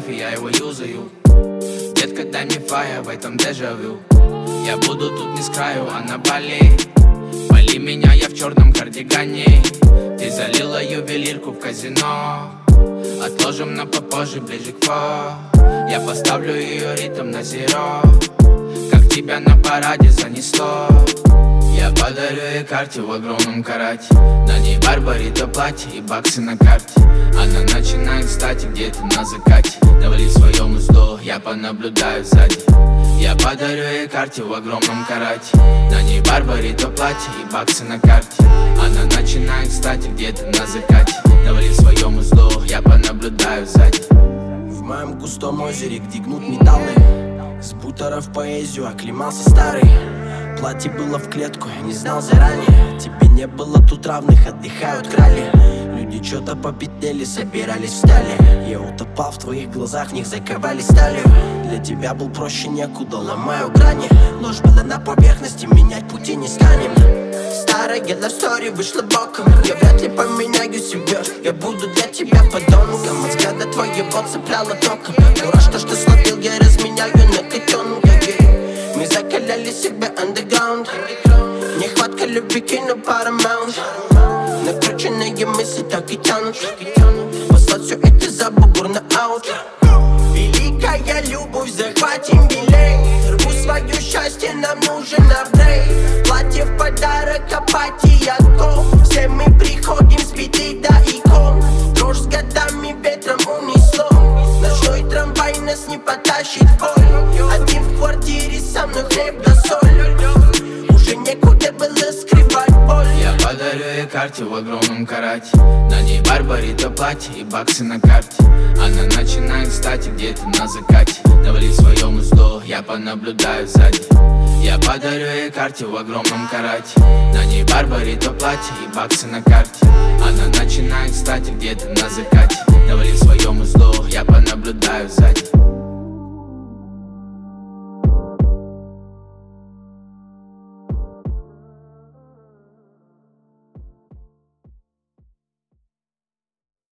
фотографии, я его юзаю. Детка, дай мне фая, в этом дежавю. Я буду тут не с краю, а на Бали. Пали меня, я в черном кардигане. Ты залила ювелирку в казино. Отложим на попозже, ближе к Я поставлю ее ритм на зеро. Как тебя на параде занесло. Я подарю ей карте в огромном карате. На ней Барбарито платье и баксы на карте. Она начинает встать где-то на закате. Навали своем узло, я понаблюдаю сзади. Я подарю ей карте в огромном карате. На ней Барбарито платье и баксы на карте. Она начинает встать где-то на закате. Навали своем узло, я понаблюдаю сзади. В моем густом озере, где гнут металлы, с бутера в поэзию оклемался старый. Платье было в клетку, я не знал заранее. Тебе не было тут равных, отдыхают крали. Люди что-то попятели, собирались в стали. Я утопал в твоих глазах, в них заковали сталью. Для тебя был проще некуда, ломаю грани. Ложь была на поверхности, менять пути не станем. Старая love story вышла боком. Я вряд ли поменяю себя. Я буду для тебя подонком. От взгляда твоего цепляло током. Дура, что словил, я разменяю на котенка. Мы закаляли себя underground. Нехватка любви, кино Paramount. Накрученные мысли так и тянут. Послать все это за бугур на аут. Великая любовь, захватим билет. Рву свое счастье, нам нужен апгрейд. Платье в подарок, апатия ком. Все мы приходим с беды до икон. Дрожь с годами ветром унесло. Ночной трамвай нас не потащит в бой. Один в квартире, со мной хлеб да соль. Уже некуда было скрывать боль. Я подарю ей карте в огромном карате. На ней Барбарито платье и баксы на карте. Она начинает встать где-то на закате. Навали своем узло, я понаблюдаю сзади. Я подарю ей карте в огромном карате. На ней Барбарито платье и баксы на карте. Она начинает встать где-то на закате. Навали своем узло, я понаблюдаю сзади.